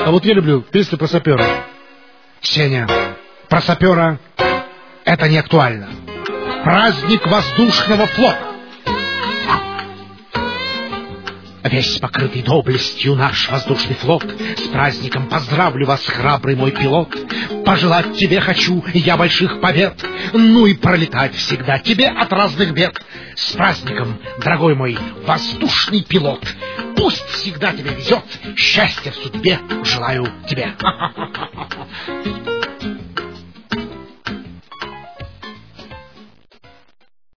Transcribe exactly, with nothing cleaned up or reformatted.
А вот я люблю песню про сапера. Сеня, про сапера это не актуально. Праздник воздушного флота. Весь покрытый доблестью наш воздушный флот. С праздником поздравлю вас, храбрый мой пилот. Пожелать тебе хочу я больших побед, ну и пролетать всегда тебе от разных бед. С праздником, дорогой мой воздушный пилот. Пусть всегда тебе везет, счастья в судьбе желаю тебе.